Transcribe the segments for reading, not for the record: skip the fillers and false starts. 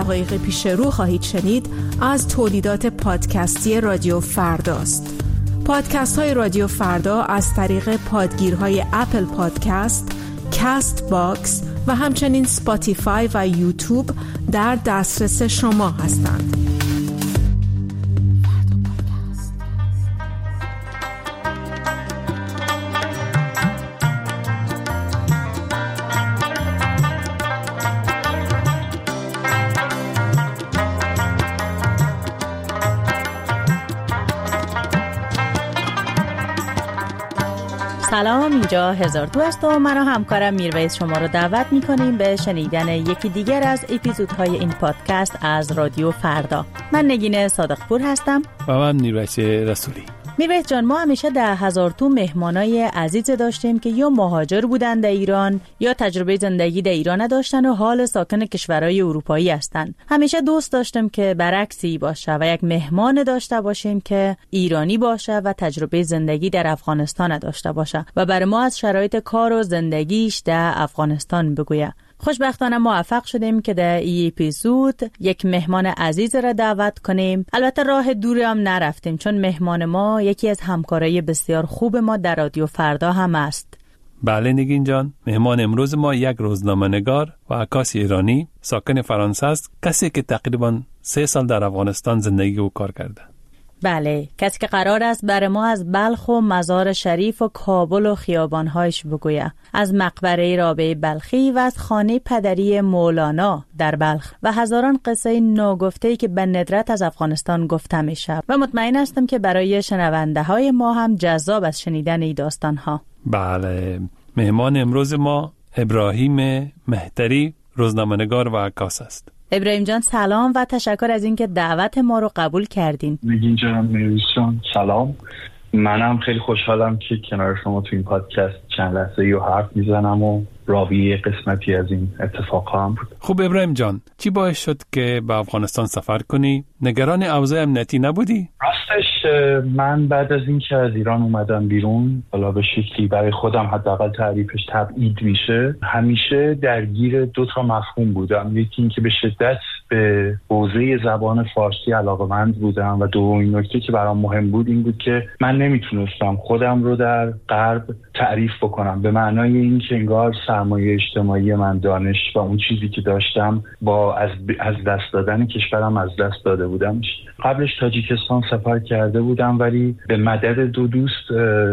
دقایق پیش رو خواهید شنید از تولیدات پادکستی رادیو فرداست. پادکست های رادیو فردا از طریق پادگیرهای اپل پادکست، کست باکس و همچنین سپاتیفای و یوتیوب در دسترس شما هستند. سلام، اینجا هزار تو است و من و همکارم میرویس شما رو دعوت میکنیم به شنیدن یکی دیگر از اپیزودهای این پادکست از رادیو فردا. من نگین صادقپور هستم و من میرویس رسولی. میرویس جان، ما همیشه در هزار تو مهمانای عزیز داشتیم که یا مهاجر بودن در ایران یا تجربه زندگی در ایران نداشتن و حال ساکن کشورهای اروپایی هستن. همیشه دوست داشتیم که برعکسی باشه و یک مهمان داشته باشیم که ایرانی باشه و تجربه زندگی در افغانستان داشته باشه و برای ما از شرایط کار و زندگیش در افغانستان بگویه. خوشبختانه موفق شدیم که در این اپیزود یک مهمان عزیز را دعوت کنیم. البته راه دوری هم نرفتیم، چون مهمان ما یکی از همکارای بسیار خوب ما در رادیو فردا هم است. بله نگین جان، مهمان امروز ما یک روزنامه‌نگار و عکاس ایرانی ساکن فرانسه است، کسی که تقریباً 3 سال در افغانستان زندگی و کار کرده. بله، کسی که قرار است برای ما از بلخ و مزار شریف و کابل و خیابان‌هایش بگوید، از مقبره رابعه بلخی و از خانه پدری مولانا در بلخ و هزاران قصه ناگفته‌ای که به ندرت از افغانستان گفته میشه و مطمئن هستم که برای شنونده‌های ما هم جذاب از شنیدن این داستان‌ها. بله، مهمان امروز ما ابراهیم مهتری، روزنامه‌نگار و عکاس است. ابراهیم جان سلام و تشکر از اینکه دعوت ما رو قبول کردین. نگین جان، میرویس جان سلام. منم خیلی خوشحالم که کنار شما تو این پادکست چند لحظه یه حرف میزنم و راوی قسمتی از این اتفاقها هم بود. خوب ابراهیم جان، چی باعث شد که به افغانستان سفر کنی؟ نگران اوضاع امنیتی نبودی؟ راستش من بعد از اینکه از ایران اومدم بیرون، حالا به شکلی برای خودم حداقل تعریفش تبعید میشه، همیشه درگیر 2 مفهوم بودم. یکی این که به شدت به حوزه زبان فارسی علاقه‌مند بودم و دومین نکته که برام مهم بود این بود که من نمیتونستم خودم رو در غرب تعریف بکنم، به معنای این که انگار سرمایه اجتماعی من، دانش و اون چیزی که داشتم با از دست دادن کشورم از دست داده بودم. قبلش تاجیکستان سفر کرده بودم، ولی به مدد 2 دوست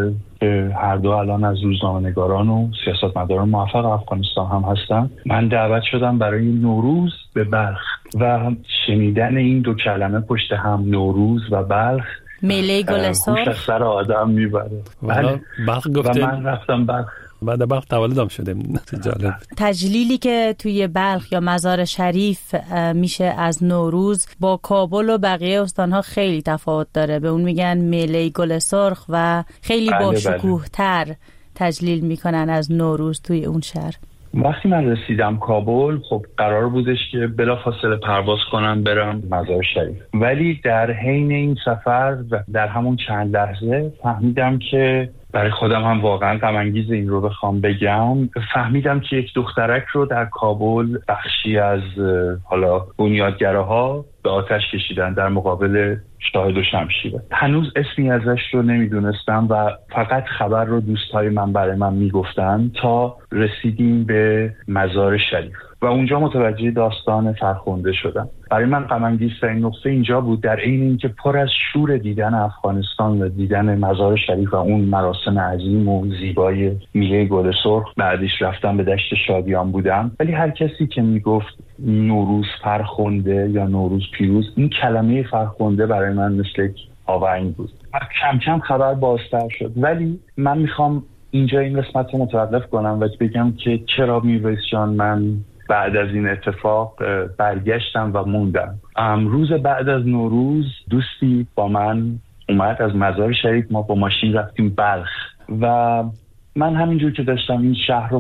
که هر دو الان از روزنامه‌نگاران و سیاستمداران موفق افغانستان هم هستن، من دعوت شدم برای نوروز به بلخ و شنیدن این 2 کلمه پشت هم، نوروز و بلخ، میله گل سرخ، از سر آدم میبره. بلخ گفتیم و من رفتم بلخ. بعد بلخ تولدم شدیم. جالب. تجلیلی که توی بلخ یا مزار شریف میشه از نوروز با کابل و بقیه استانها خیلی تفاوت داره. به اون میگن میله گل سرخ و خیلی با شکوه تر تجلیل میکنن از نوروز توی اون شهر. وقتی من رسیدم کابل، خب قرار بودش که بلافاصله پرواز کنم برم مزار شریف، ولی در حین این سفر و در همون چند لحظه فهمیدم که برای خودم هم واقعا غم انگیز این رو بخوام بگم، فهمیدم که یک دخترک رو در کابل بخشی از حالا بنیادگراها به آتش کشیدن در مقابل شاهد و شمشیره. هنوز اسمی ازش رو نمیدونستم و فقط خبر رو دوستای من برای من میگفتن تا رسیدیم به مزار شریف و اونجا متوجه داستان فرخنده شدم. برای من غم انگیزترین نقطه اینجا بود، در عین اینکه پر از شور دیدن افغانستان و دیدن مزار شریف و اون مراسم عظیم و زیبای میله گل سرخ، بعدش رفتم به دشت شادیان بودم، ولی هر کسی که میگفت نوروز فرخنده یا نوروز پیروز، این کلمه فرخنده برای من مثل آونگ بود و کم کم خبر بازتر شد. ولی من میخوام اینجا این قسمت رو متوقف کنم و بگم که چرا میرویس جان من بعد از این اتفاق برگشتم و موندم. روز بعد از نوروز دوستی با من اومد از مزار شریف، ما با ماشین رفتیم بلخ و من همینجور که داشتم این شهر رو خب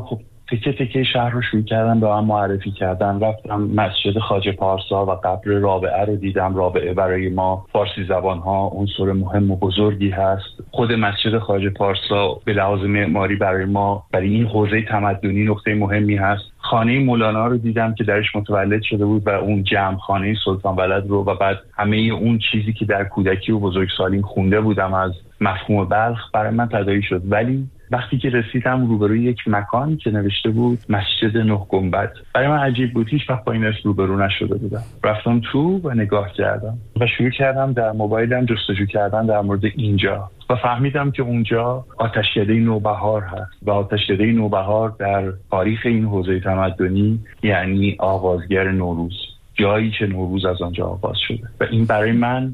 تکه تکه شهر رو شروع کردم به من معرفی کردن. رفتم مسجد خواجه پارسا و قبر رابعه رو دیدم. رابعه برای ما فارسی زبان ها عنصر مهم و بزرگی هست. خود مسجد خواجه پارسا به لحاظ معماری برای ما، برای این حوزه تمدنی نقطه مهمی هست. خانه مولانا رو دیدم که درش متولد شده بود و اون جمع خانه سلطان ولد رو، و بعد همه اون چیزی که در کودکی و بزرگسالیم خونده بودم از مفهوم بلخ برای من تداعی شد. ولی وقتی که رسیدم روبروی یک مکانی که نوشته بود مسجد 9 گنبد، برای من عجیب بود. هیچ وقت با این اسم روبرو نشده بودم. رفتم تو و نگاه کردم و شروع کردم در موبایلم جستجو کردن در مورد اینجا و فهمیدم که اونجا آتشکده نوبهار هست و آتشکده نوبهار در تاریخ این حوزه تمدنی یعنی آغازگر نوروز، جایی که نوروز از آنجا آغاز شده. و این برای من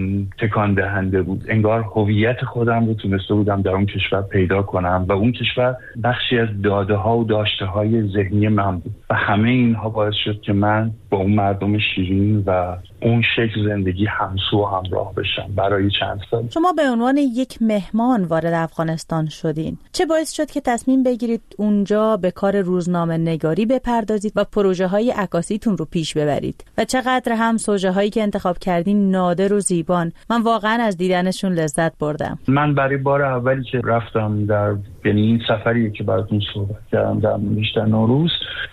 تکان دهنده بود. انگار هویت خودم رو تونسته بودم در اون کشور پیدا کنم و اون کشور بخشی از داده ها و داشته های ذهنی من بود و همه اینها باعث شد که من با اون مردم شیرین و اون شکل زندگی همسو و همراه بشم برای چند سال. شما به عنوان یک مهمان وارد افغانستان شدین. چه باعث شد که تصمیم بگیرید اونجا به کار روزنامه نگاری بپردازید و پروژه های عکاسیتون رو پیش ببرید؟ و چقدر هم سوژه هایی که انتخاب کردین نادر و زیبان. من واقعا از دیدنشون لذت بردم. من برای بار اولی که رفتم در این سفری که براتون صحبت کردم در بیشتر نوروز،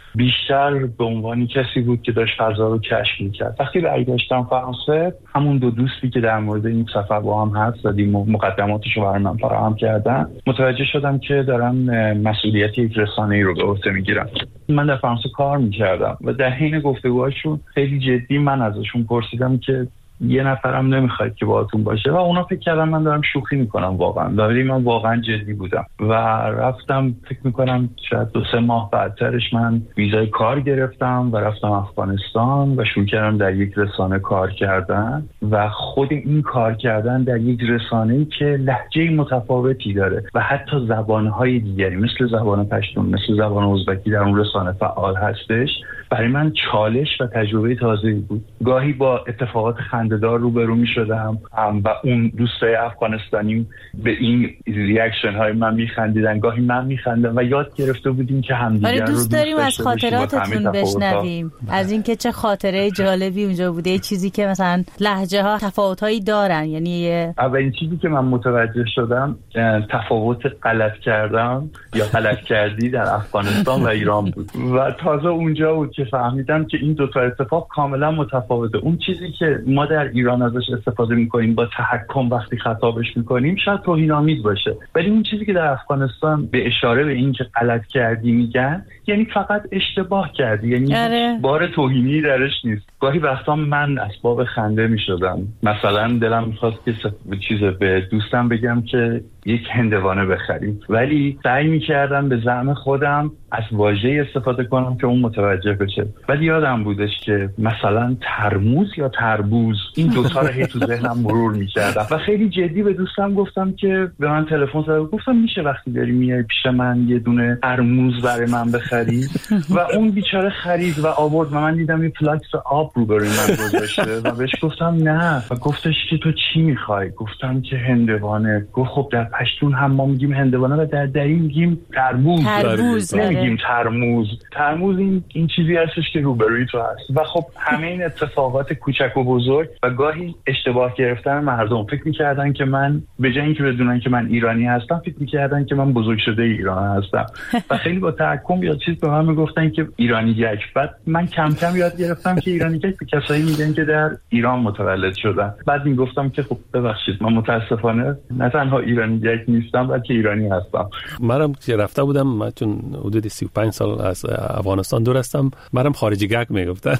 بیشتر به عنوان کسی بود که داشت فضا رو کشف می‌کرد. وقتی برگشتم فرانسه، همون دو دوستی که در مورد این سفر با هم حرف زدیم و مقدماتش رو برای من فراهم کردن، متوجه شدم که دارم مسئولیت یک رسانه‌ای رو به عهده میگیرم. من در فرانسه کار می‌کردم و در حین گفتگوهاشون خیلی جدی من ازشون پرسیدم که یه نفرم نمیخواید که باهاتون باشه و اونا فکر کردن من دارم شوخی میکنم واقعا، ولی من واقعا جدی بودم و رفتم. فکر میکنم شاید 2-3 ماه بعدترش من ویزای کار گرفتم و رفتم افغانستان و شروع کردم در یک رسانه کار کردن و خود این کار کردن در یک رسانه‌ای که لهجه متفاوتی داره و حتی زبانهای دیگری مثل زبان پشتون، مثل زبان ازبکی در اون رسانه فعال هستش، برای من چالش و تجربه تازه‌ای بود. گاهی با اتفاقات خنده‌دار روبرو می‌شدم و اون دوستای افغانستانی به این ریاکشن های من می‌خندیدن، گاهی من می‌خندم و یاد گرفته بودیم که همدیگر رو دوست داریم از خاطراتتون بشنویم، از اینکه چه خاطره جالبی اونجا بوده، چیزی که مثلا لهجه‌ها تفاوتایی دارن. یعنی اولین چیزی که من متوجه شدم تفاوت غلط کردم یا غلط کردی در افغانستان و ایران بود و تازه اونجا بود که فهمیدم که این دو تا اتفاق کاملا متفاوته. اون چیزی که ما در ایران ازش استفاده میکنیم با تحکم وقتی خطابش میکنیم شاید توهین‌آمیز باشه، ولی اون چیزی که در افغانستان به اشاره به این که غلط کردی میگن یعنی فقط اشتباه کردی، یعنی بار توهینی درش نیست. گاهی وقتا من اسباب خنده میشدم. مثلا دلم میخواست که چیز به دوستم بگم که یک هندوانه بخریم، ولی سعی میکردم به زعم خودم از واژه استفاده کنم که اون متوجه بشه. ولی یادم بودش که مثلا ترموز یا تربوز، این دوتا رو هی تو ذهنم مرور میکردم و خیلی جدی به دوستم گفتم که به من تلفن زد و گفتم میشه وقتی داری میای پیش من یه دونه ترموز برای من بخری؟ و اون بیچاره خرید و آورد و من دیدم یه فلاکس آب روبروی من گذاشته و بهش گفتم نه و گفتش که تو چی میخوای؟ گفتم که هندوانه. گفت خب در پشتون هم ما میگیم هندوانه و در دری میگیم ترموز. نمیگیم ترموز این چیزی هستش که روبروی تو هست. و خب همه این اتفاقات کوچک و بزرگ و گاهی اشتباه گرفتن مردم، فکر میکردن که من به جای اینکه بدونن که من ایرانی هستم فکر میکردن که من بزرگ شده ایران هستم و خیلی با تحکم یا چیز به من میگفتن که ایرانی یک. بعد من کم کم یاد گرفتم که ایرانی یک به کسایی میگن که در ایران متولد شدن. بعد میگفتم که خب ببخشید من متاسفانه نه تنها ایرانی یک نیستم بلکه ایرانی هستم. منم که رفته بودم، من چون حدود 35 سال از افغانستان دور هستم، منم خارجی گک میگفتن.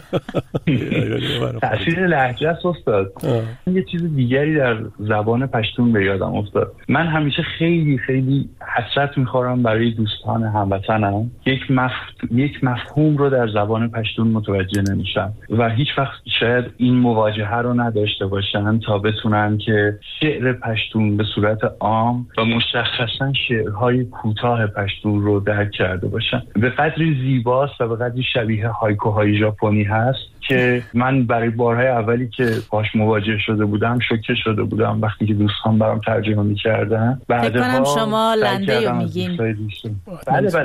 تأثیر لهجه است استاد. یه چیز دیگری در زبان پشتون به یادم افتاد. من همیشه خیلی خیلی حسرت میخورم برای دوستان هموطنم یک مفهوم رو در زبان پشتون متوجه نمیشم و هیچ وقت شاید این مواجهه رو نداشته باشن تا بتونن که شعر پشتون به صورت عام و مشخصا شعرهای کوتاه پشتون رو درک کرده باشن. به قدری زیباست و به قدری شبیه هایکوهای ژاپنی هست که من برای بارهای اولی که باش مواجه شده بودم شوکه شده بودم وقتی که دوستان برام ترجمه می‌کردن. بعدها شما لنده میگین. بله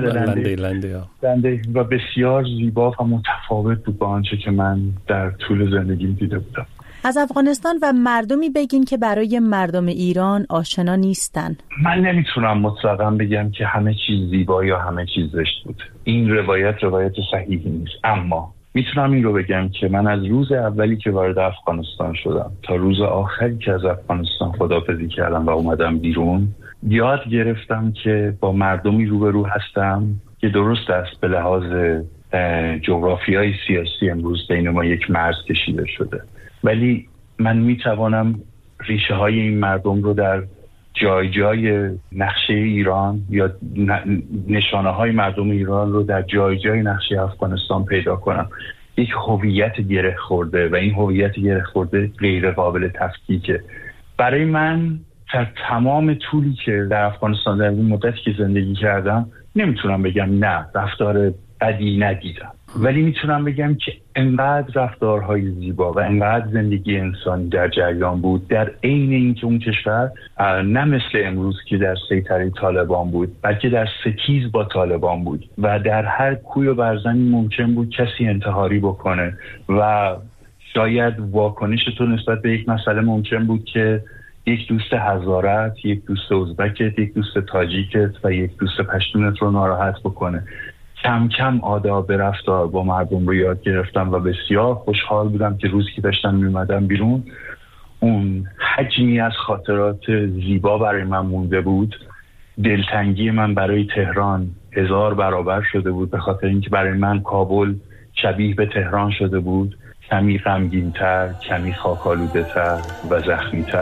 لنده و بسیار زیبا و متفاوت بود با آنچه که من در طول زندگیم دیده بودم. از افغانستان و مردمی بگین که برای مردم ایران آشنا نیستن. من نمیتونم مطلقاً بگم که همه چیز زیبا یا همه چیز زشت بود. این روایت صحیحی نیست، اما میتونم این رو بگم که من از روز اولی که وارد افغانستان شدم تا روز آخری که از افغانستان خداحافظی کردم و اومدم بیرون، یاد گرفتم که با مردمی روبرو هستم که درست است به لحاظ جغرافیای سیاسی امروز بین ما یک مرز کشیده شده، ولی من میتوانم ریشه های این مردم رو در جای جای نقشه ایران یا نشانه های مردم ایران رو در جای جای نقشه افغانستان پیدا کنم. یک هویت گره خورده و این هویت گره خورده غیر قابل تفکیکه. برای من در تمام طولی که در افغانستان در این مدتی که زندگی کردم نمیتونم بگم نه رفتار بدی ندیدم، ولی میتونم بگم که انقدر رفتارهای زیبا و انقدر زندگی انسانی در جریان بود، در عین اینکه اون کشور نه مثل امروز که در سیطره طالبان بود، بلکه در ستیز با طالبان بود و در هر کوی و برزنی ممکن بود کسی انتحاری بکنه و شاید واکنش تو نسبت به یک مسئله ممکن بود که یک دوست هزارت، یک دوست ازبکت، یک دوست تاجیکت و یک دوست پشتونت رو ناراحت بکنه. کم کم آداب رفتار با مردم رو یاد گرفتم و بسیار خوشحال بودم که روزی که داشتم میومدم بیرون اون حجمی از خاطرات زیبا برای من مونده بود. دلتنگی من برای تهران 1000 برابر شده بود، به خاطر اینکه برای من کابل شبیه به تهران شده بود، کمی غمگین‌تر، کمی خاک‌آلوده‌تر و زخمی‌تر.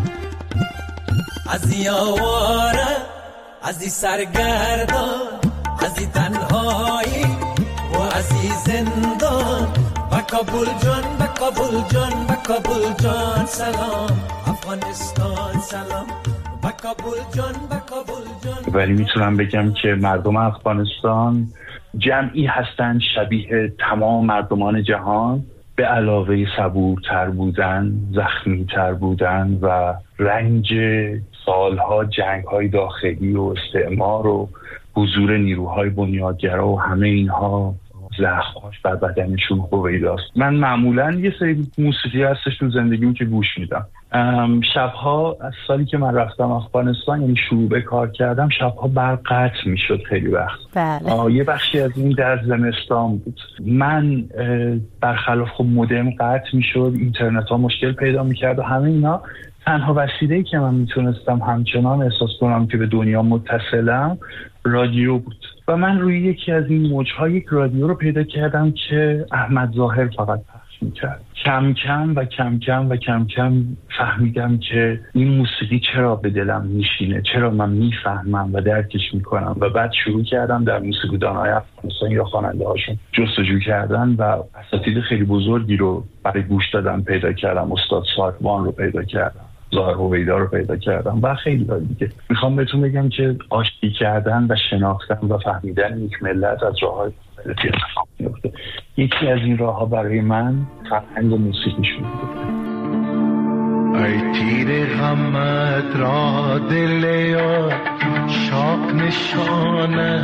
از یاواره، از سرگردان، از تنهایی و از زندان، و کابل جان، و کابل جان، و کابل جان سلام، افغانستان سلام، و کابل جان، و کابل جان. ولی میتونم بگم که مردم افغانستان جمعی هستند شبیه تمام مردمان جهان، به علاوه صبورتر بودن، زخمی‌تر بودن و رنج سالها جنگ‌های داخلی و استعمار و حضور نیروهای بنیادگرا و همه اینها زخم‌هاش بر بدنشون هویداست. من معمولاً یه سری موسیقی هستش تو زندگیم که گوش میدم. شبها از سالی که من رفتم افغانستان، یعنی شروع به کار کردم، شبها برق قطع میشد خیلی وقت. بله. یه بخشی از این در زمستان بود. من برخلاف خب مودم قطع میشد، اینترنت ها مشکل پیدا میکرد و همه اینا. تنها وسیله‌ای که من میتونستم همچنان احساس کنم که به دنیا متصلم رادیو بود و من روی یکی از این موج‌ها یک رادیو رو پیدا کردم که احمد ظاهر فقط پخش می‌کرد. کم کم فهمیدم که این موسیقی چرا به دلم میشینه، چرا من میفهمم و درکش میکنم و بعد شروع کردم در موسیقیدان‌های افغانستان یا خواننده‌هاشون جستجو کردن و اساتید خیلی بزرگی رو برای گوش دادن پیدا کردم. استاد ساروان رو پیدا کردم، ظاهر هویدا رو پیدا کردم و خیلی دیگه. میخوام بهتون بگم که آشتی کردن و شناختن و فهمیدن یک ملت از راه‌های مختلفی اتفاق میفته. یکی از این راه‌ها برای من فرهنگ و موسیقیشون بود. ای تیر غمت را دل یار شاق نشانه،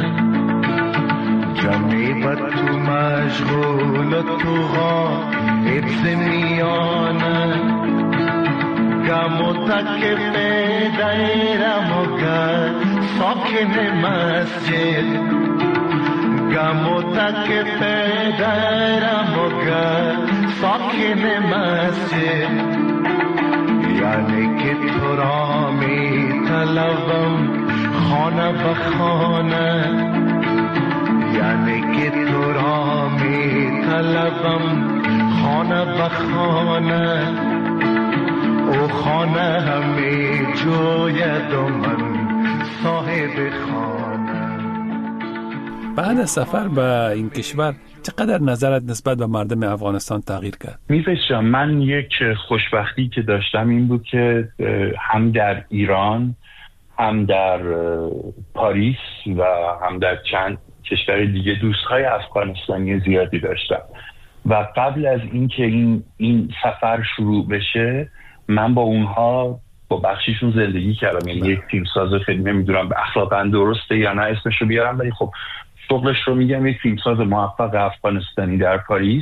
جمعی بد تو مشغول و تو حفظ میانه، غم و تکف دیرم و گر ساکن مسجد، غم و تکف دیرم و گر ساکن مسجد، یعنی که تو را می طلبم خانه به خانه، یعنی که تو را می طلبم خانه به خانه، او خانه همی جوید و من صاحب خانه. بعد از سفر به این کشور چقدر نظرت نسبت به مردم افغانستان تغییر کرد؟ میفیس جان، من یک خوشبختی که داشتم این بود که هم در ایران هم در پاریس و هم در چند کشور دیگه دوستهای افغانستانی زیادی داشتم و قبل از اینکه این سفر شروع بشه من با اونها با بخشیشون زندگی کردم. یعنی یک فیلمساز، خیلی نمیدونم به اخلاقاً درسته یا نه اسمشو بیارم، ولی خب شغلش رو میگم، یک فیلمساز موفق افغانستانی در پاریس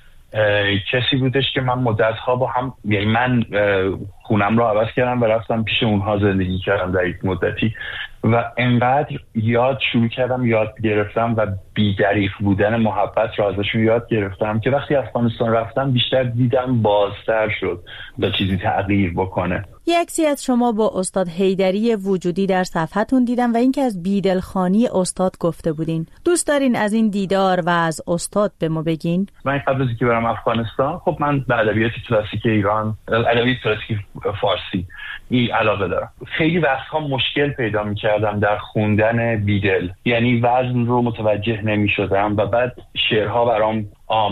کسی بودش که من مدت‌ها با هم، یعنی من خونم رو عوض کردم و رفتم پیش اونها زندگی کردم در یک مدتی و انقدر شروع کردم یاد گرفتم و بی‌دریغ بودن محبت رو ازشون یاد گرفتم که وقتی افغانستان رفتم بیشتر دیدم بازتر شد تا چیزی تغییر بکنه. یک عکسی از شما با استاد حیدری وجودی در صفحتون دیدم و اینکه از بیدلخانی استاد گفته بودین. دوست دارین از این دیدار و از استاد به ما بگین؟ من قبل از اینکه برم افغانستان، خب من به ادبیات کلاسیک ایران، ادبیات کلاسیک فارسی علاقه دارم. خیلی وقتها مشکل پیدا می‌کردم در خوندن بیدل، یعنی وزن رو متوجه نمی‌شدم و بعد شعرها برام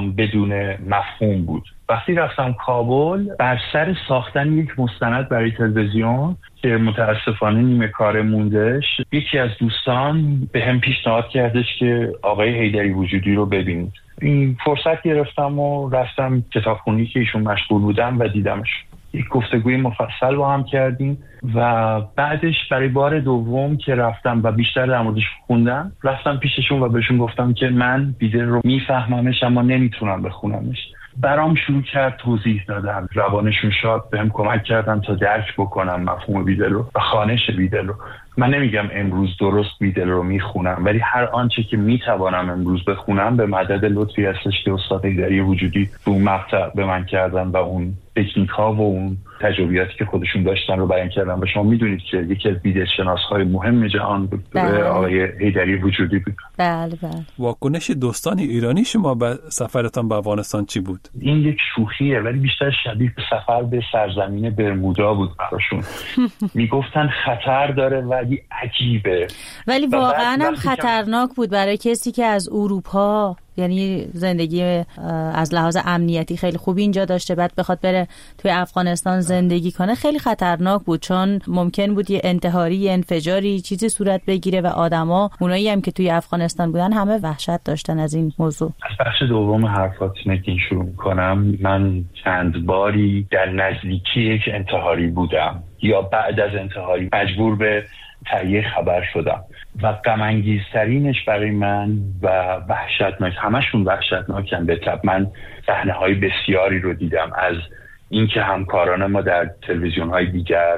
بدون مفهوم بود. وقتی رفتم کابل بر سر ساختن یک مستند برای تلویزیون که متاسفانه نیمه کاره موندش، یکی از دوستان به هم پیشنهاد کردش که آقای حیدری وجودی رو ببینید. این فرصت گرفتم و رفتم کتابخونه‌ای که ایشون مشغول بودم و دیدمش. یک گفتگوی مفصل با هم کردیم و بعدش برای بار دوم که رفتم و بیشتر در موردش خوندم، رفتم پیششون و بهشون گفتم که من بیدل رو میفهممش اما نمیتونم بخونمش. برام شروع کرد توضیح دادن، روانشون شاد، بهم کمک کردن تا درک بکنم مفهوم بیدل رو و خوانش بیدل رو. من نمیگم امروز درست بیدل رو میخونم، ولی هر آنچه که میتوانم امروز بخونم به مدد لطفی هستش که استاد حیدری وجودی تو مقطع به من کردن و اون تکنیک ها و اون تجربیاتی که خودشون داشتن رو بیان کردن و شما میدونید که یکی از بیدل شناس‌های مهم جهان بود آقای حیدری وجودی بود. بله بله. واکنش دوستان ایرانی شما به سفرتان به افغانستان چی بود؟ این یک شوخیه ولی بیشتر شبیه به سفر به سرزمین برمودا بود براشون. میگفتن خطر داره ولی عجیبه، ولی واقعا هم خطرناک بود برای کسی که از اروپا، یعنی زندگی از لحاظ امنیتی خیلی خوبی اینجا داشته، بعد بخواد بره توی افغانستان زندگی کنه. خیلی خطرناک بود، چون ممکن بود یه انتحاری، یه انفجاری، چیزی صورت بگیره و آدما، اونایی هم که توی افغانستان بودن، همه وحشت داشتن از این موضوع. از بخش دوم حرفاتونه که شروع می‌کنم، من چند باری در نزدیکی یک انتحاری بودم یا بعد از انتحاری مجبور به تهیه خبر شدم و غم‌انگیزترینش برای من و وحشتناک، همشون وحشتناکن به طب. من صحنه‌های بسیاری رو دیدم، از اینکه همکاران ما در تلویزیون‌های دیگر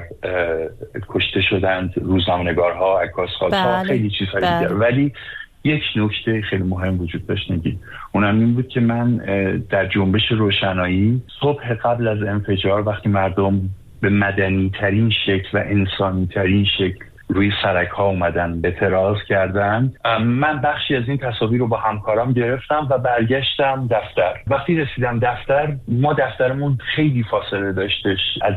کشته شدند، روزنامه‌نگارها، عکاس‌ها، خیلی چیزهای دیگر. ولی یک نکته خیلی مهم وجود داشت نگی، اونم این بود که من در جنبش روشنایی صبح قبل از انفجار، وقتی مردم به مدنی ترین شکل و انسانی ترین شکل روی سرک ها اومدن به اعتراض کردن، من بخشی از این تصاویر رو با همکارام گرفتم و برگشتم دفتر. وقتی رسیدم دفتر، ما دفترمون خیلی فاصله داشتش از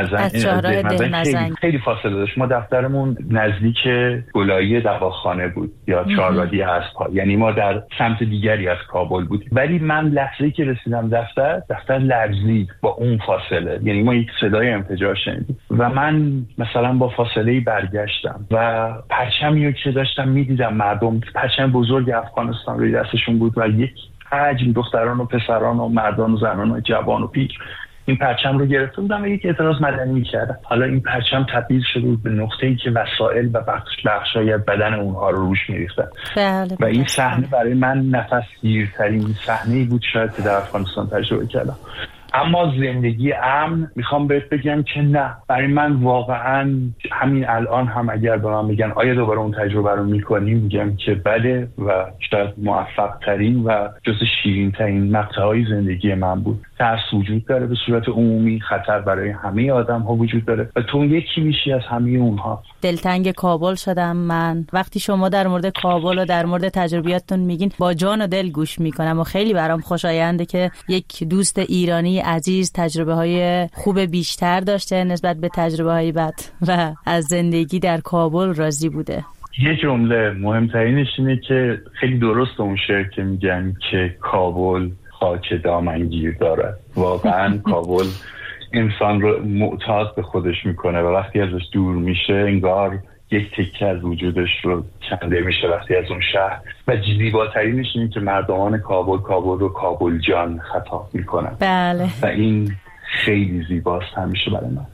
دهمزنگ، خیلی فاصله داشت. ما دفترمون نزدیک گلایی دواخانه بود یا چهاررادی اسب‌ها، یعنی ما در سمت دیگری از کابل بود. ولی من لحظه‌ای که رسیدم دفتر لرزید با اون فاصله، یعنی ما یک صدای انفجار شنیدیم و من مثلا با فاصله برگشت و پرچمی که داشتم میدیدم، مردم پرچم بزرگ افغانستان روی دستشون بود و یک حجم دختران و پسران و مردان و زنان و جوان و پیر این پرچم رو گرفته بودم و یک اعتراض مدنی میکردم. حالا این پرچم تبدیل شده بود به نقطه‌ای که وسایل و بخشای بدن اونها رو روش میریختن و این صحنه برای من نفسگیرترین صحنه‌ای بود شاید که در افغانستان تجربه کردم. اما زندگی امن میخوام بهت بگم که نه، برای من واقعا همین الان هم اگر به من بگن آیا دوباره اون تجربه رو میکنی، میگم که بله و شاید موفق ترین و جز شیرین ترین مقطعهای زندگی من بود. ترس وجود داره به صورت عمومی، خطر برای همه آدم ها وجود داره و تو یکی میشی از همه اونها. دلتنگ کابل شدم من وقتی شما در مورد کابل و در مورد تجربیاتتون میگین، با جان و دل گوش میکنم و خیلی برام خوشاینده که یک دوست ایرانی عزیز تجربه های خوب بیشتر داشته نسبت به تجربه های بد و از زندگی در کابل راضی بوده. یه جمله مهمترینش اینه که خیلی درست اون شعر که میگن که کابل خاک دامنگیر داره. واقعا کابل انسان رو معتاد به خودش میکنه و وقتی ازش دور میشه انگار یک تکه از وجودش رو کنده میشه وقتی از اون شهر و زیباترینش اینه که مردمان کابل رو کابل جان خطاب میکنن. بله. و این خیلی زیباست همیشه برای من.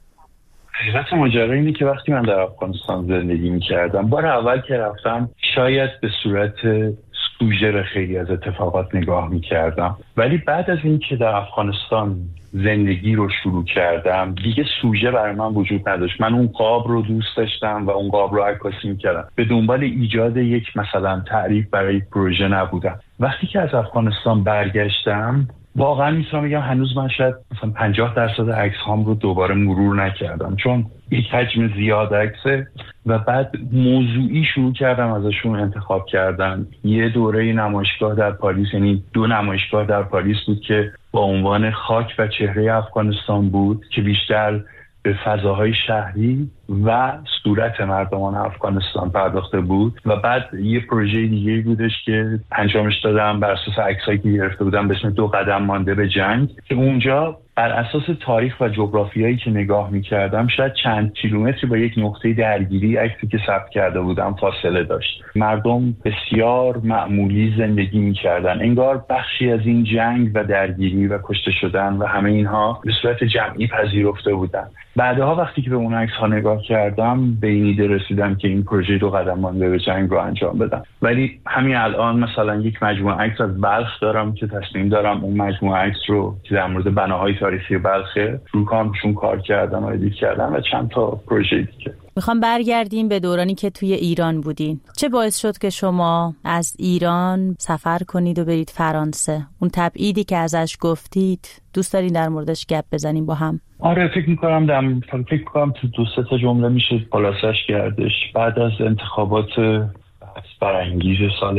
حقیقت ماجرا اینه که وقتی من در افغانستان زندگی میکردم، بار اول که رفتم شاید به صورت سوژه خیلی از اتفاقات نگاه میکردم، ولی بعد از این که در افغانستان زندگی رو شروع کردم دیگه سوژه برای من وجود نداشت. من اون قاب رو دوست داشتم و اون قاب رو عکاسی میکردم، به دنبال ایجاد یک مثلا تعریف برای پروژه نبودم. وقتی که از افغانستان برگشتم واقعا میتونم بگم هنوز من شاید مثلا 50% عکس هام رو دوباره مرور نکردم، چون یک حجم زیاد عکسه و بعد موضوعی شروع کردم ازشون انتخاب کردن. یه دوره نمایشگاه در پاریس، یعنی 2 نمایشگاه در پاریس بود که با عنوان خاک و چهره افغانستان بود که بیشتر به فضاهای شهری و صورت مردمان افغانستان پرداخته بود و بعد یه پروژه دیگه بودش که انجامش دادم بر اساس عکسایی که گرفته بودم به اسم 2 قدم مانده به جنگ، که اونجا بر اساس تاریخ و جغرافیایی که نگاه می‌کردم شاید چند کیلومتری با یک نقطه درگیری عکسی که ثبت کرده بودم فاصله داشت. مردم بسیار معمولی زندگی می‌کردن، انگار بخشی از این جنگ و درگیری و کشته شدن و همه اینها به صورت جمعی پذیرفته بودن. بعدها وقتی که به اون عکس‌ها نگاه کردم به این ایده رسیدم که این پروژه 2 قدم مانده به جنگ رو انجام بدم. ولی همین الان مثلا یک مجموعه عکس از بلخ دارم که تصمیم دارم اون مجموعه عکس رو که در مورد بناهای تاریخی بلخه رو کامشون کار کردم و ادیت کردم و چند تا پروژه دیگه. میخوام برگردیم به دورانی که توی ایران بودین. چه باعث شد که شما از ایران سفر کنید و برید فرانسه؟ اون تبعیدی که ازش گفتید دوست دارین در موردش گپ بزنیم با هم؟ آره فکر میکنم تو 2-3 تا جمله میشه خلاصش کردش. بعد از انتخابات برانگیز سال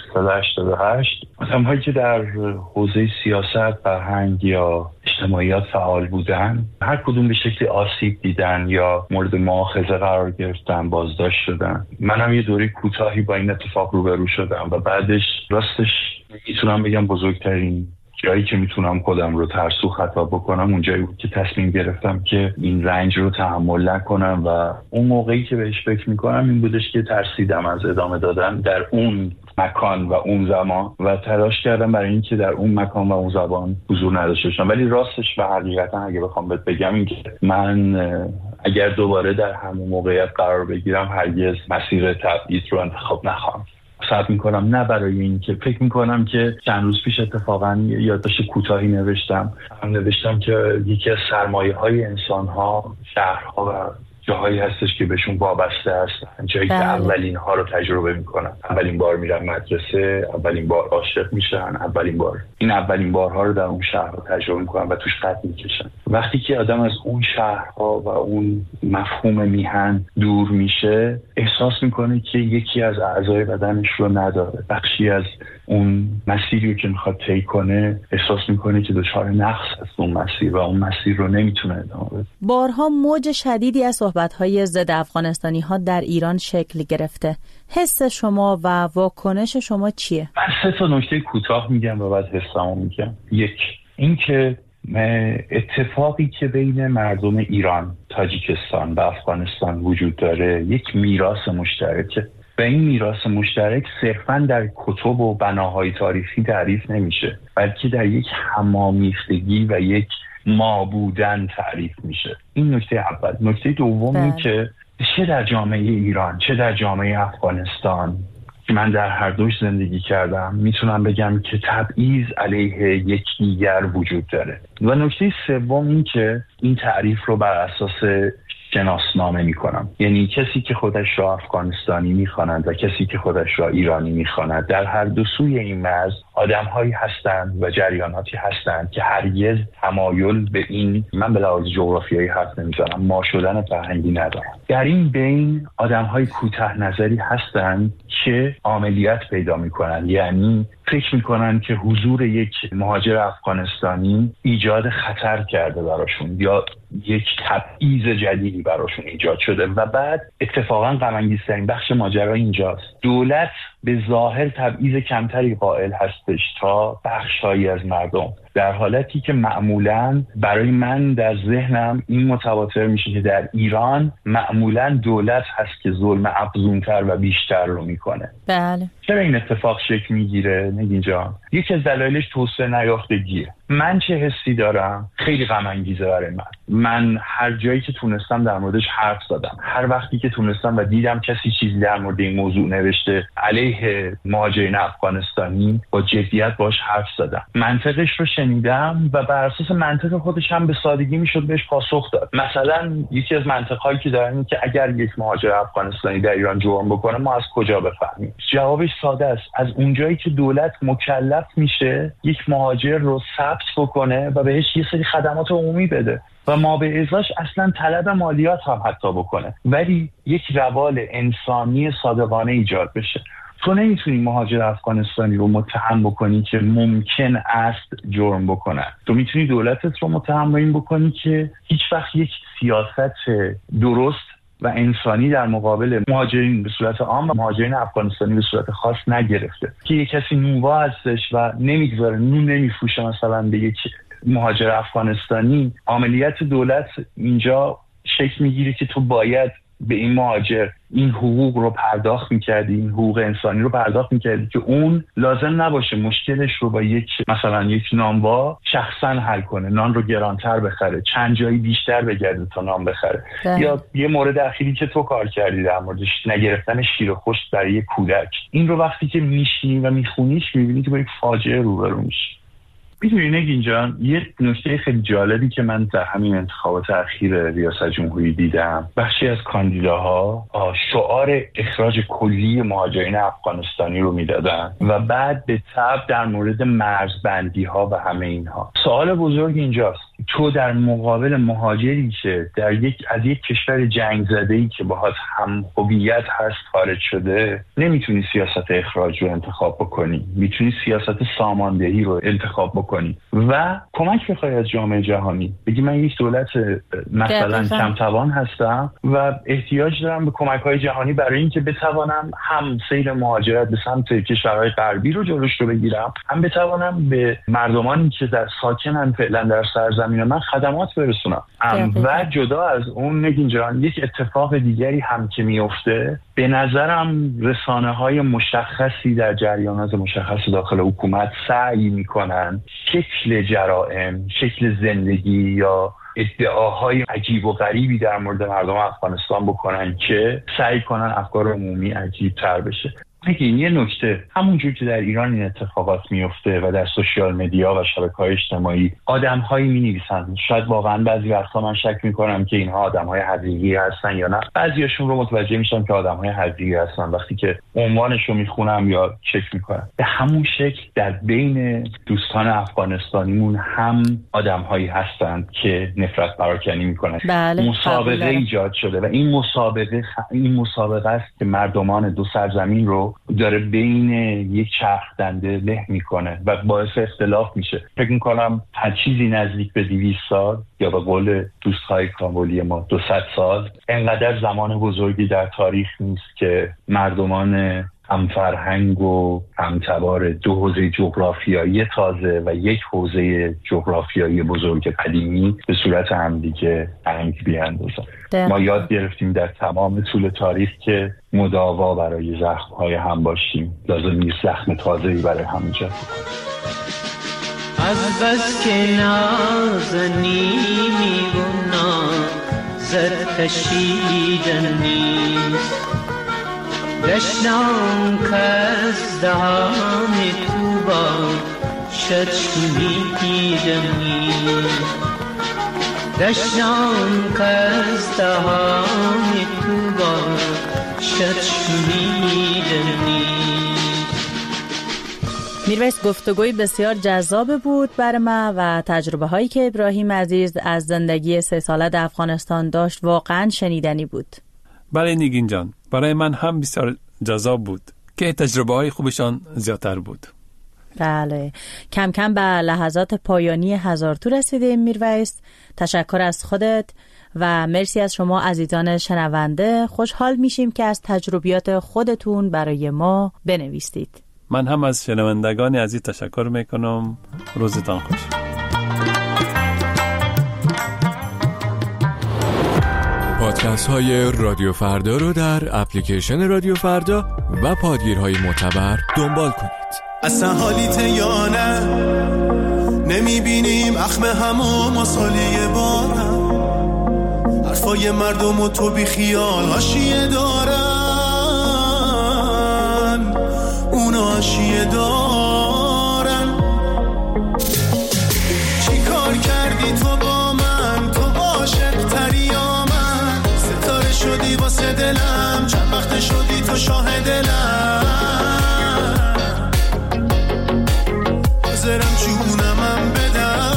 1388 آدم‌هایی که در حوزه سیاست، فرهنگ یا اجتماعیات فعال بودن هر کدوم به شکلی آسیب دیدن یا مورد مؤاخذه قرار گرفتن، بازداشت شدن. منم یه دوره کوتاهی با این اتفاق روبرو شدم و بعدش راستش میتونم بگم بزرگترین جایی که میتونم خودم رو ترسو خطاب بکنم اون جایی بود که تصمیم گرفتم که این رنج رو تحمل نکنم و اون موقعی که بهش فکر میکنم این بودش که ترسیدم از ادامه دادن در اون مکان و اون زمان و تلاش کردم برای این که در اون مکان و اون زبان حضور نداشته باشم. ولی راستش و حقیقتا اگه بخوام بهت بگم این که من اگر دوباره در همون موقعیت قرار بگیرم هرگز مسیر تبعید رو انتخاب نخواهم. صبر میکنم، نه برای این که فکر میکنم که چند روز پیش اتفاقا یادداشت کوتاهی نوشتم که یکی از سرمایه‌های انسان‌ها شهرها و جاهایی هستش که بهشون وابسته هستن، جایی که اولین ها رو تجربه میکنن، اولین بار میرن مدرسه، اولین بار عاشق میشن، اولین بارها رو در اون شهر رو تجربه میکنن و توش قد میکشن. وقتی که آدم از اون شهرها و اون مفهوم میهن دور میشه احساس میکنه که یکی از اعضای بدنش رو نداره، بخشی از اون مسیری که میخواد طی کنه احساس میکنه که دچار نقص است اون مسیر و اون مسیر رو نمیتونه ادامه بده. بارها موج شدیدی از صحبت‌های ضد افغانستانی‌ها در ایران شکل گرفته. حس شما و واکنش شما چیه؟ من 3 تا نکته کوتاه میگم و بعد حسمو میگم. 1 اینکه اتفاقی که بین مردم ایران، تاجیکستان و افغانستان وجود داره یک میراث مشترکه و این میراث مشترک صرفاً در کتب و بناهای تاریخی تعریف نمیشه، بلکه در یک همامیختگی و یک ما بودن تعریف میشه. این نکته اول. نکته دوم این که چه در جامعه ایران چه در جامعه افغانستان که من در هر دوش زندگی کردم میتونم بگم که تبعیض علیه یکدیگر وجود داره. و نکته سوم این که این تعریف رو بر اساس شناسنامه میکنم، یعنی کسی که خودش را افغانستانی میخواند و کسی که خودش را ایرانی میخواند در هر دو سوی این مرز آدم‌هایی هستند و جریاناتی هستند که هرگز تمایل به این، من به لحاظ جغرافیایی حرف نمیزنم، ما شدن فرهنگی ندارن. در این بین آدم‌های کوتاه نظری هستند که عاملیت پیدا میکنن، یعنی فکر میکنن که حضور یک مهاجر افغانستانی ایجاد خطر کرده براشون یا یک تبعیض جدیدی براشون ایجاد شده. و بعد اتفاقا غم انگیزترین بخش ماجرا اینجاست، دولت به ظاهر تبعیض کمتری قائل هستش تا بخش‌هایی از مردم، در حالتی که معمولاً برای من در ذهنم این متواتر میشه که در ایران معمولاً دولت هست که ظلم افزونتر و بیشتر رو میکنه. بله. چرا این اتفاق شکل میگیره نگین جان؟ یکی از دلایلش توسعه نیافتگیه. من چه حسی دارم؟ خیلی غم انگیزه برای من هر جایی که تونستم در موردش حرف زدم، هر وقتی که تونستم و دیدم کسی چیزی در مورد این موضوع نوشته علیه مهاجرین افغانستانی، با جدیت باش حرف زدم، منطقش رو شنیدم و بر اساس منطق خودش هم به سادگی میشد بهش پاسخ داد. مثلا یکی از منطقهایی که دارن که اگر یک مهاجر افغانستانی در ایران جرم بکنه ما از کجا بفهمیم؟ جوابش ساده است، از اونجایی که دولت مکلف میشه یک مهاجر رو ثبت بکنه و بهش یه سری خدمات عمومی بده و ما به ازاش اصلا طلب مالیات هم حتی بکنه، ولی یک روال انسانی صادقانه ایجاد بشه. تو نمیتونی مهاجر افغانستانی رو متهم بکنی که ممکن است جرم بکنه. تو میتونی دولتت رو متهم این بکنی که هیچ وقت یک سیاست درست و انسانی در مقابل مهاجرین به صورت عام و مهاجرین افغانستانی به صورت خاص نگرفته، که یک کسی نونوا هستش و نمیگذاره نون نمیفروشه مثلا به یک مهاجر افغانستانی. عملیات دولت اینجا شکل میگیره که تو باید به این مهاجر این حقوق رو پرداخت میکردی، این حقوق انسانی رو پرداخت میکردی که اون لازم نباشه مشکلش رو با یک نانوا شخصا حل کنه، نان رو گرانتر بخره، چند جایی بیشتر بگرده تا نان بخره. یا یه مورد اخیری که تو کار کردی در موردش، نگرفتن شیر خشک برای کودک، این رو وقتی که میشینی و میخونیش میبینی که با یک فاجعه روبرو میشی. میدونی نگین جان، یه نکته خیلی جالبی که من در همین انتخابات اخیر ریاست جمهوری دیدم، بخشی از کاندیداها شعار اخراج کلی مهاجرین افغانستانی رو میدادن و بعد به تبع در مورد مرزبندی ها و همه اینها. سوال بزرگ اینجاست، تو در مقابل مهاجری که از یک کشور جنگ زده‌ای که باهات هم هویت هست خارج شده، نمیتونی سیاست اخراج رو انتخاب بکنی، میتونی سیاست ساماندهی رو انتخاب بکنی و کمک بخوای از جامعه جهانی. بگی من یک دولت مثلا کم توان هستم و احتیاج دارم به کمک‌های جهانی برای اینکه بتوانم هم سیل مهاجرت به سمت کشورهای غربی رو جلوش رو بگیرم، هم بتوانم به مردمانی که در ساکنن فعلا در سرزمین من خدمات برسونم. و جدا از اون نگین جان، یک اتفاق دیگری هم که میفته، به نظرم رسانه‌های مشخصی در جریانات مشخص داخل حکومت سعی میکنن شکل جرائم، شکل زندگی یا ادعاهای عجیب و غریبی در مورد مردم افغانستان بکنن که سعی کنن افکار عمومی عجیب تر بشه. بگین یه نکته، همونجور که در ایران این اتفاقات میفته و در سوشیال مدیا و شبکه‌های اجتماعی آدم‌هایی می‌نویسن، شاید واقعا بعضی وقتا من شک می‌کنم که اینها آدم‌های حقیقی هستن یا نه، بعضیاشون رو متوجه میشم که آدم‌های حقیقی هستن وقتی که عنوانش رو میخونم یا چک می‌کنم. به همون شکل در بین دوستان افغانستانیمون هم آدم‌هایی هستن که نفرت پراکنی می‌کنن. بله، مسابقه ایجاد شده و این مسابقه است که مردمان دو سرزمین رو داره بین یک چرخ دنده له میکنه و باعث اختلاف میشه. فکر میکنم هر چیزی نزدیک به 200 سال یا به قول دوستهای کابلی ما 200 سال انقدر زمان بزرگی در تاریخ نیست که مردمان هم فرهنگ و هم تبار دو حوزه جغرافیایی تازه و یک حوزه جغرافیایی بزرگ قدیمی به صورت همدیگه آهنگ بیاندازن. ما یاد گرفتیم در تمام طول تاریخ که مداوا برای زخم‌های هم باشیم، لازم نیست زخم تازه‌ای برای هم ایجاد کنیم. از بس که نازنی میگونا زر کشیدن نیست، دشنام کس دهان تو با شد شنیدن نیست، دشنام کس دهان تو با شد شنیدن نیست. میرویس، گفتگوی بسیار جذاب بود بر ما و تجربه هایی که ابراهیم عزیز از زندگی 3 ساله در افغانستان داشت واقعا شنیدنی بود. بله نگین جان، برای من هم بسیار جذاب بود که تجربه های خوبشان زیادتر بود. بله، کم کم به لحظات پایانی هزار تو رسیدیم میرویس. تشکر از خودت و مرسی از شما عزیزان شنونده. خوشحال میشیم که از تجربیات خودتون برای ما بنویسید. من هم از شنوندگان عزیز تشکر میکنم. روزتان خوش. پادکست های رادیو فردا رو در اپلیکیشن رادیو فردا و پادگیرهای معتبر دنبال کنید. اصلا حالیت یا نه نمیبینیم اخم همو مسالی بارم، حرفای مردم و تو بی خیال حاشیه دارن، اونا حاشیه دارن. چی کار کردی تو با من، تو عاشق تری یا من، ستاره شدی واسه دلم، چند وقت شدی تو شاه دلم، بذارم چونمم بدم،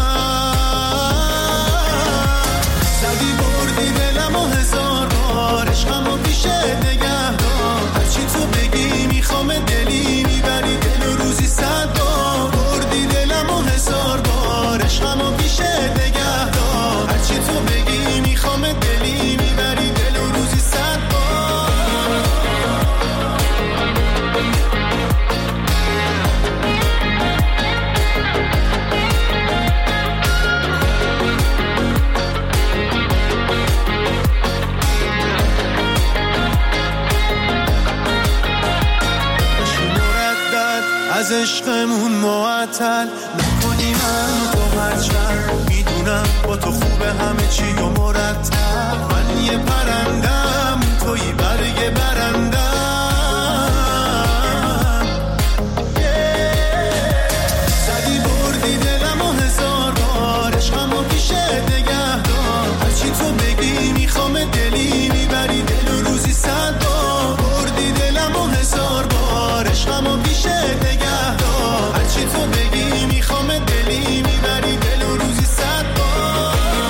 زدی بردی دلم و هزار بار، عشقمو پیشه نگه دار، هرچی تو بگی میخوام دلی میبری دل و روزی 100 بار، بردی دلم و هزار بار، عشقمو پیشه نگه دار، هرچی تو بگی میخوام دلی میبری دل و روزی 100 بار. از عشقمون معطل نکنی من تو هرچند، میدونم با تو خوبه همه چی و مرتب، من یه پرندم توی برگ برندم، زدی بردی دلم و هزار بار، عشقمو پیشه نگه دار، هرچی تو بگی میخوام دلی میبری دل و روزی 100 بار، بردی دلم و هزار بار، عشقمو پیشه نگه دار، هرچی تو بگی میخوام دلی میبری دل و روزی 100 بار.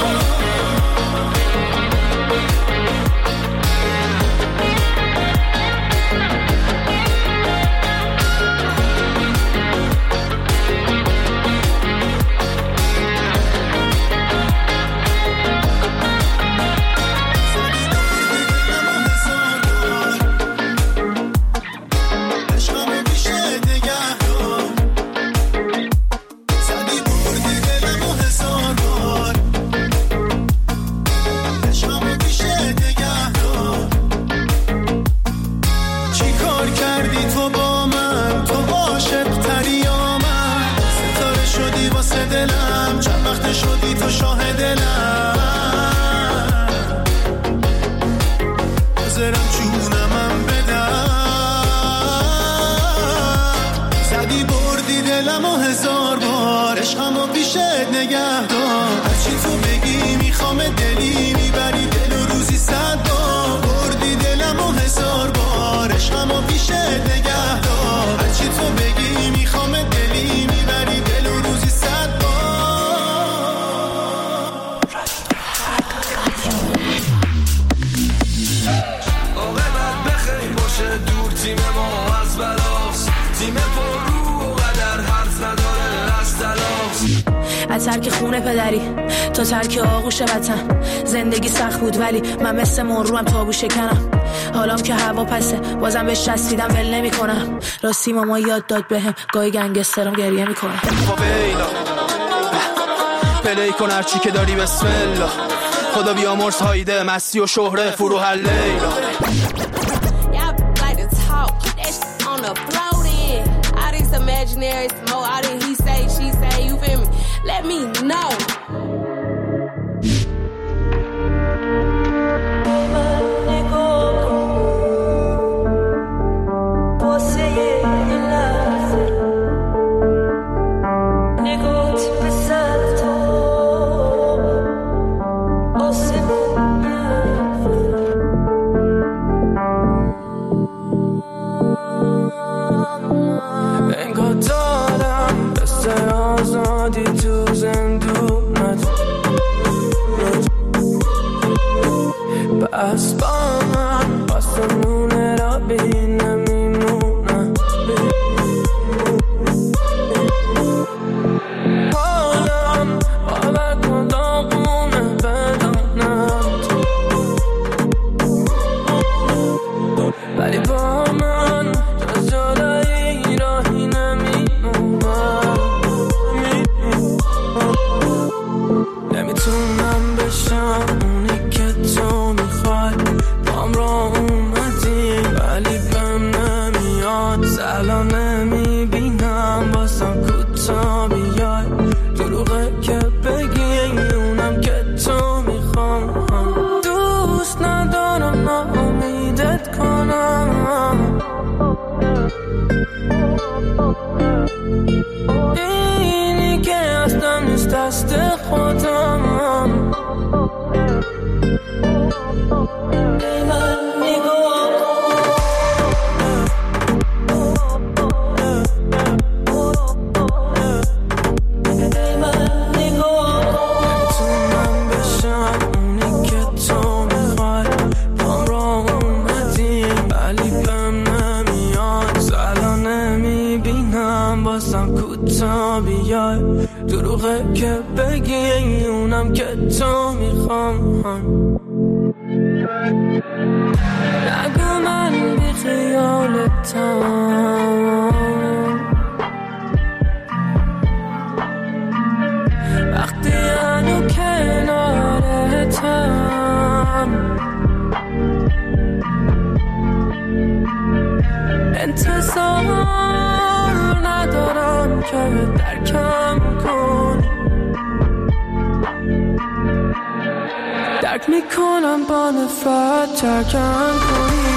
دلم چند وقت شدی تو شاه دلم، بذارم چونمم بدم، زدی بردی دلم و هزار بار، عشقمو پیشت نگه دار، هرچی تو بگی میخوام دلی میبری دل و روزی 100 بار، بردی دلم و هزار بار، عشقمو پیشت نگه دار، هرچی تو بگی میخوام دلی میبری دل و روزی 100 بار. دور تیم ما از بلاست، تیم پر رو و قدر حرف نداره از تلاست، از ترک خونه پدری تا ترک آغوش وطن، زندگی سخت بود ولی من مثل مروم تابو شکنم، حالام که هوا پسه بازم بهش چسبیدم ول نمی کنم، راستی ماما یاد داد بهم گاهی گنگسترم گریه میکنم، فاویلا پلی کن هرچی که داری بسم الله، خدا بیامرز هایده مستی و شهره فروح لیلا. Imaginary smoke, all that he say, she say, you feel me? Let me know. دوست ندارم ناامیدت کنم، اینی که هستم نیست دست خودم. دروغه که بگی اونم که تو میخوام، نگو من بی خیالتم، وقتی هنو کنارتم، انتظار ندارم که درکم کنی، درک میکنم با نفرت ترکم کنی.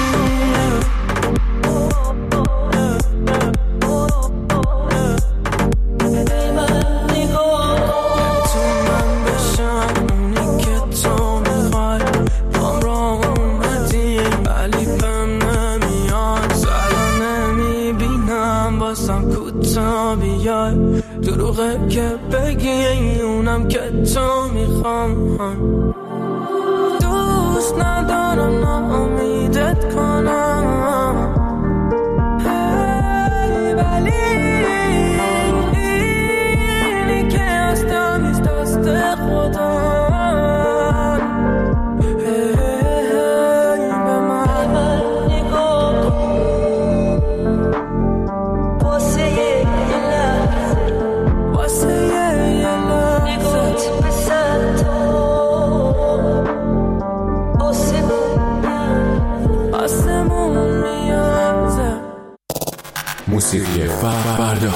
دروغه که بگی اونم که تو میخوام، دوست ندارم ناامیدت کنم، ولی اینی که هستم نیست دست خودم. موسیقی فردا.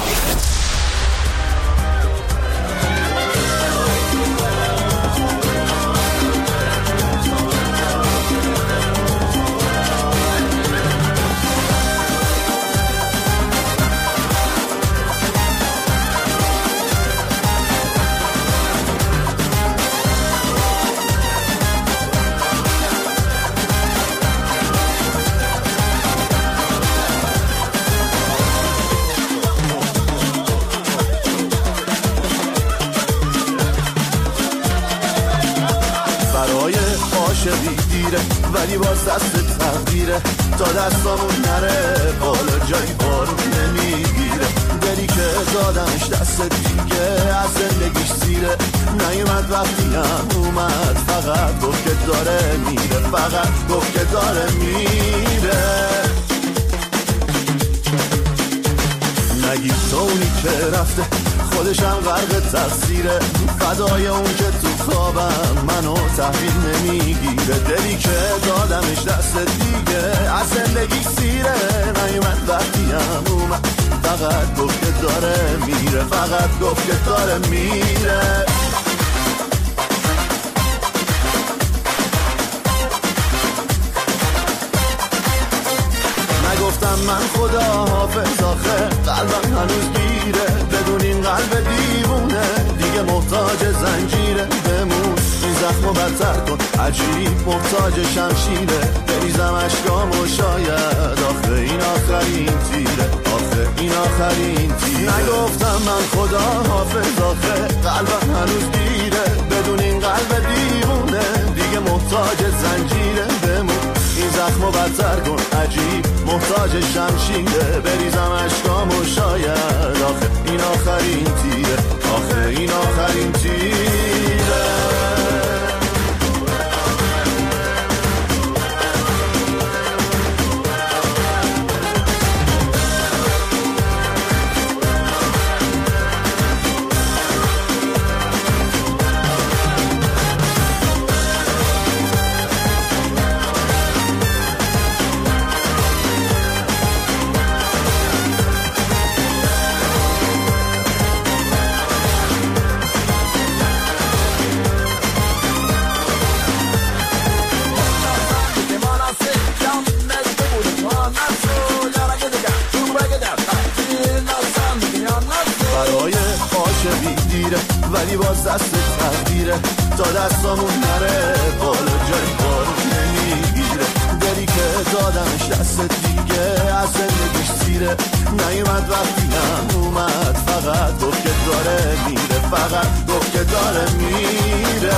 ولی باز دست تقدیره تا دستامون نره بالا جایی بارون نمیگیره، دلی که دادمش دست دیگه از زندگیش سیره، نیومد وقتی هم اومد فقط گفت که داره میره، فقط گفت که داره میره. نگی تو اونی که رفته خودشم غرق تقصیره، فدای اون که تو خوابم منو تحویل نمیگیره، دلی که دادمش دست دیگه از زندگی سیره، نیومد وقتی هم اومد فقط گفت که داره میره، فقط گفت که داره میره. نگفتم من خدا حافظ آخه قلبم هنوز گیره، بدون این قلب دیوونه دیگه محتاج زنجیره، بمون این زخمو بدتر کن عجیب محتاج شمشیره، بریزم اشکامو شاید آخه این آخرین تیره، آخه این آخرین تیره. نگفتم من خدا حافظ آخه قلبم هنوز گیره، بدون این قلب دیوونه دیگه محتاج زنجیره، بمون این زخمو بدتر کن عجیب محتاج شمشیره، بریزم اشکامو شاید آخه این آخرین تیره، آخه این آخرین تیره. ولی باز دست تقدیره تا دستامون نره بالا جای بارون نمیگیره. دلی که دادمش دست دیگه از زندگیش سیره نیومد وقتی هم اومد فقط گفت که داره میره، فقط گفت که داره میره.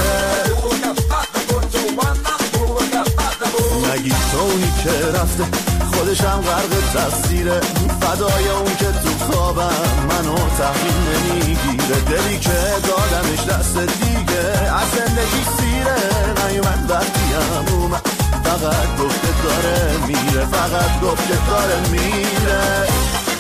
نگی تو اونی که رفته خودشم غرق تقصیره، فدای اون که تو خوابم منو تحویل نمیگیره. دلی که دادمش دست دیگه از زندگی سیره نیومد وقتی هم اومد فقط گفت که داره میره، فقط گفت که داره میره.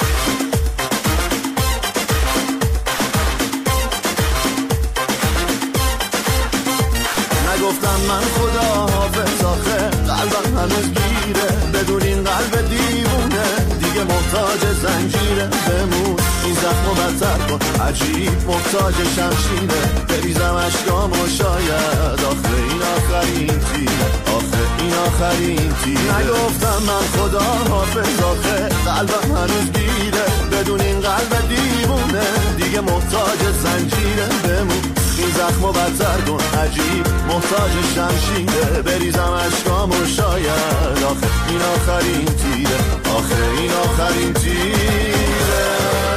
نگفتم من خدا حافظ آخه قلبم هنوز گیره، بدون این قلب دیوونه دیگه محتاج زنجیره. بمون این زخمو بدتر کن عجیب محتاج شمشیره، بریزم اشکامو شاید آخه این آخرین تیره، آخه این آخرین تیره. نگفتم من خدا حافظ آخه قلبم هنوز گیره، بدون این قلب دیوونه دیگه محتاج زنجیره. بمون این زخمو بدتر کن عجیب محتاج شمشیره، بریزم اشکامو شاید آخه این آخرین تیره، آخه این آخرین تیره.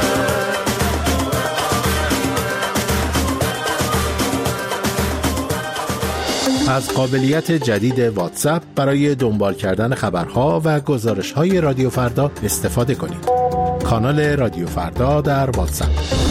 از قابلیت جدید واتساپ برای دنبال کردن خبرها و گزارش‌های رادیو فردا استفاده کنید. کانال رادیو فردا در واتساپ.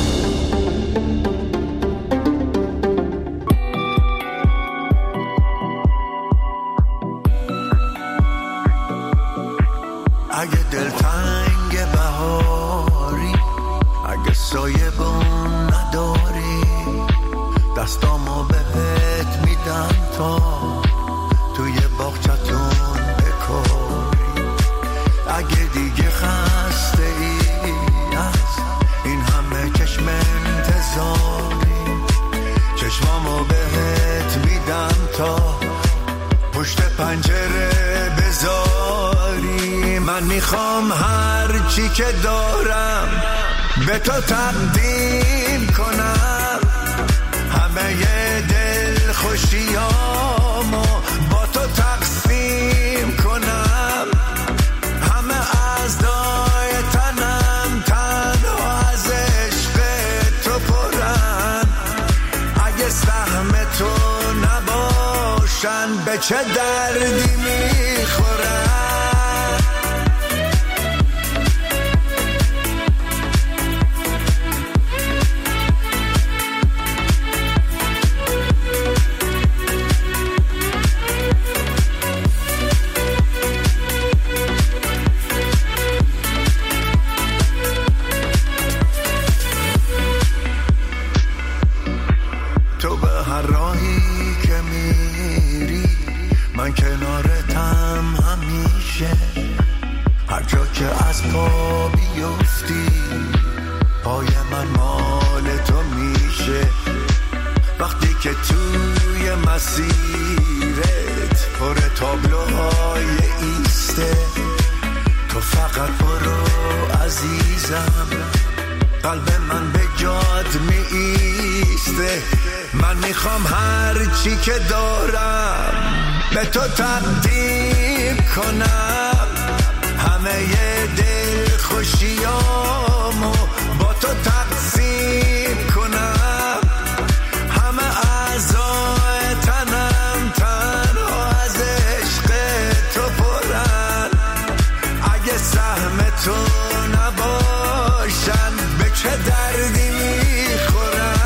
اگه دلتنگ بهاری، اگه سایه بون نداری، دستامو بهت میدم تا توی باغچتون بکاری. اگه دیگه خسته ای از این همه چشم انتظاری، چشمامو بهت میدم تا پشت پنجره بذاری. من میخوام هر چی که دارم به تو تقدیم کنم، همه دل خوشیامو با تو تقسیم کنم، همه اعضای تنم تنها از عشق تو پرن. اگه سهم تو نباشن به چه دردی میخورن. تو به هر راهی که میری من کنارتم همیشه، هر جا که از پا بیفتی پای من مال تو میشه. وقتی که توی مسیرت پر تابلوهای ایسته، تو فقط برو عزیزم، قلب من به جات می ایسته. من میخوام هر چی که دارم به تو تقدیم کنم، همه دل خوشیامو با تو تقسیم کنم، همه اعضای تنم تنها از عشق تو پرن. اگه سهم تو نباشن به چه دردی میخورن.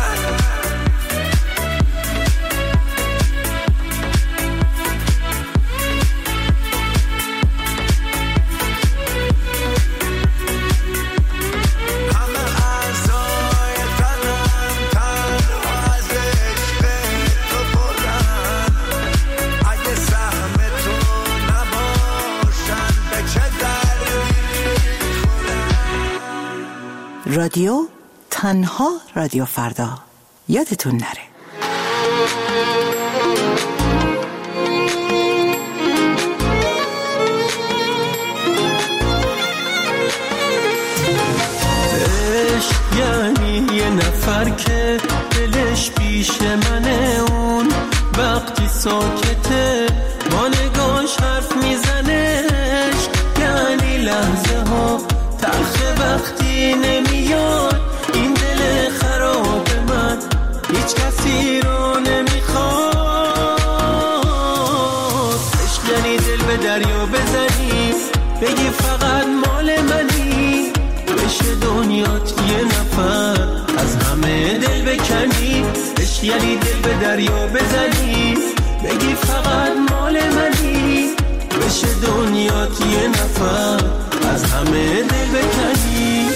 رادیو تنها رادیو فردا، یادتون نره. عشق یعنی یه نفر که دریا بزنی، بگی فقط مال منی، بشه دنیات یه نفر از همه دل بکنی. عشق یعنی دل به دریا بزنی، بگی فقط مال منی، بشه دنیات یه نفر از همه دل بکنی.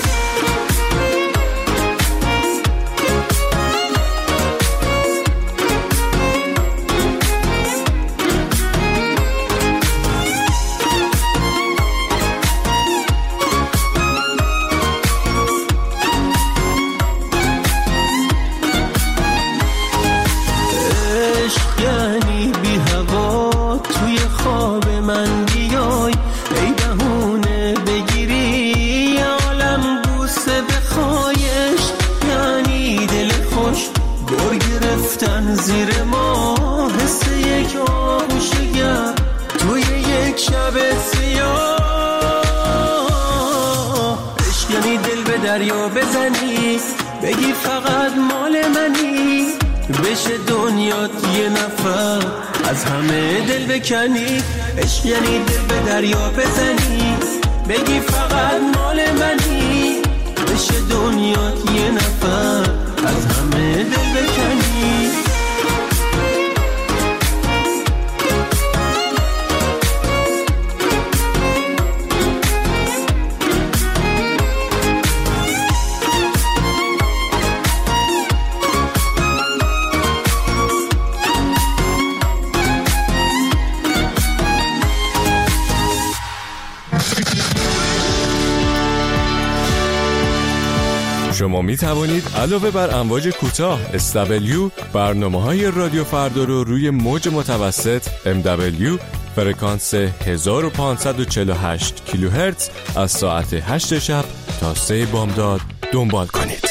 زیر ما حس یک آغوشگر توی یک شب سیاه. عشق یعنی دل به دریا بزنی، بگی فقط مال منی، بشه دنیات یه نفر از همه دل بکنی. عشق یعنی دل به دریا بزنی، بگی فقط مال منی، بشه دنیات یه نفر از همه دل بکنی. شما می توانید علاوه بر امواج کوتاه SW برنامه‌های رادیو فردا رو روی موج متوسط MW فرکانس 1548 کیلوهرتز از ساعت 8 شب تا 3 بامداد دنبال کنید.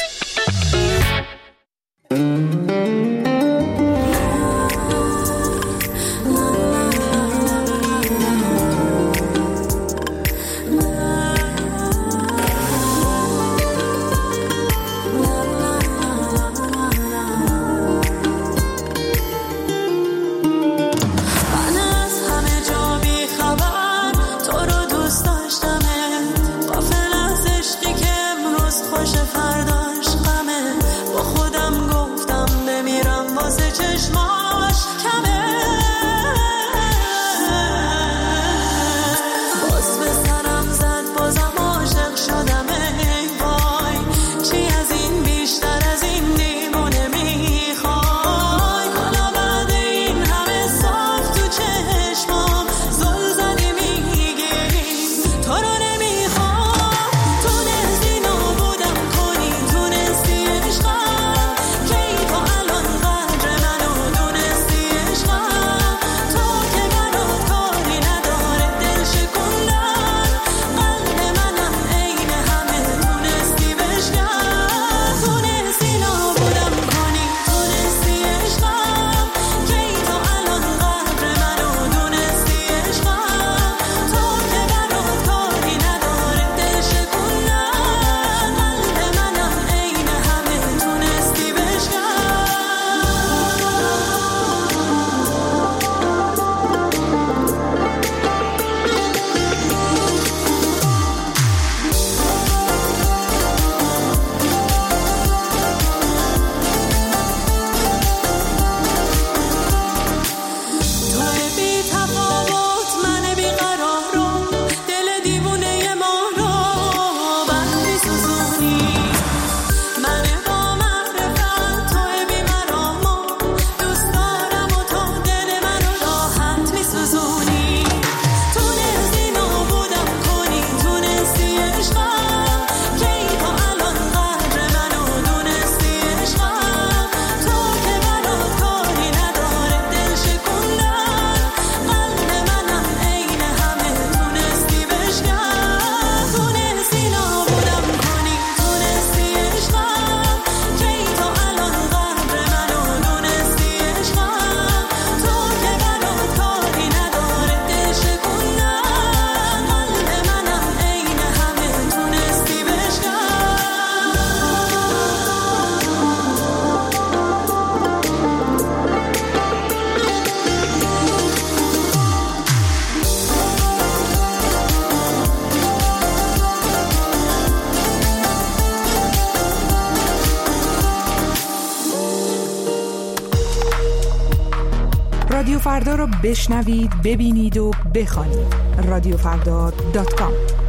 فردا را بشنوید، ببینید و بخوانید. رادیوفردا.com.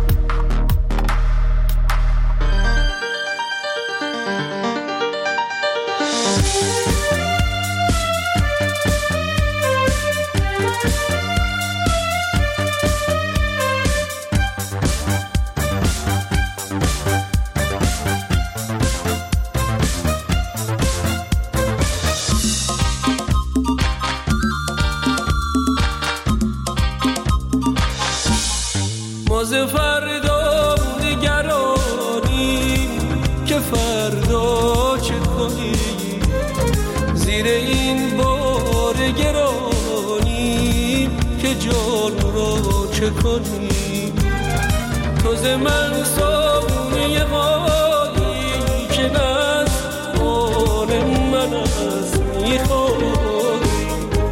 فردا نگرانیم که فردا چه کنیم، زیر این بار گرانیم که جان را چه کنیم. تو ز من ساقی غالی که از آن من از میخوری،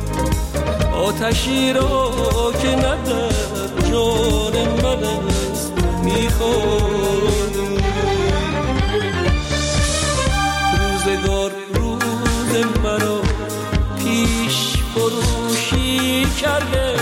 آتشی را که ندر جان من است میخوری. روزگار روز مرا پیش فروشی کرده،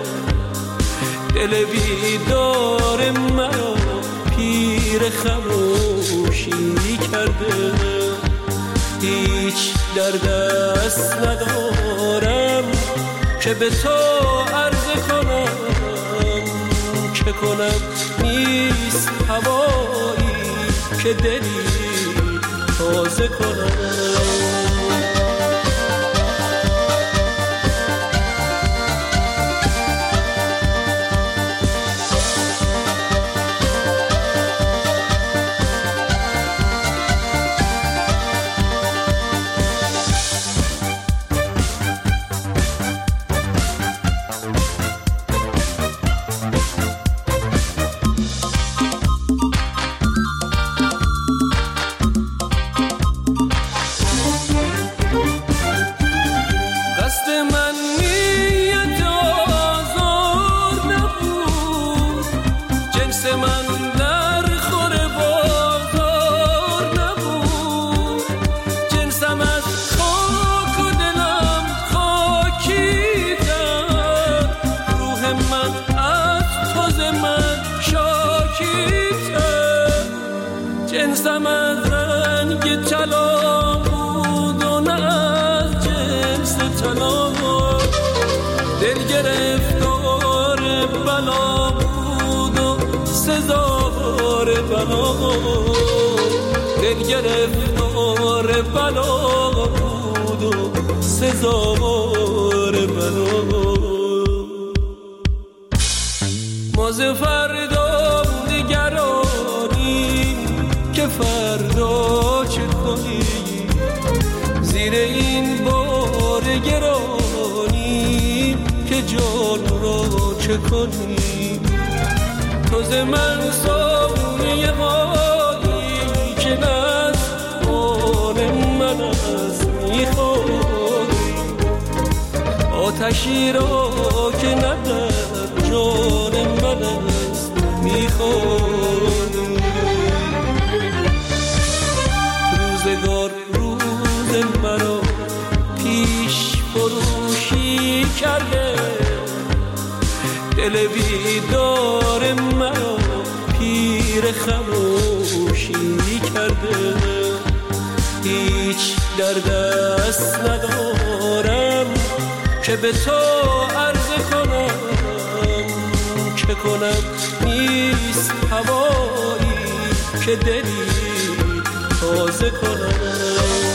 دل بیدار مرا پیر خموشی کرده. هیچ در دست ندارم که به تو عرض کنم، چه کنم نیست هوایی که دلی تازه کنم. جنسم از رنگ طلا بود و نه از جنس طلا، دل گرفتار بلا بود و سزاوار بلا، دل گرفتار بلا بود و سزاوار بلا. ما ز فردا نگرانیم که فردا چه کنیم، زیر این بار گرانیم که جان را چه کنیم. تو ز من ساقی غالی که از آن من از میخوری، آتشی را که ندر جان من از میخوری. روزگار روز مرا پیش فروشی کرده، دل بیدار مرا پیر خموشی کرده. هیچ در دست ندارم که به تو عرض کنم، چه کنم نیست هوایی که دلی تازه کنم.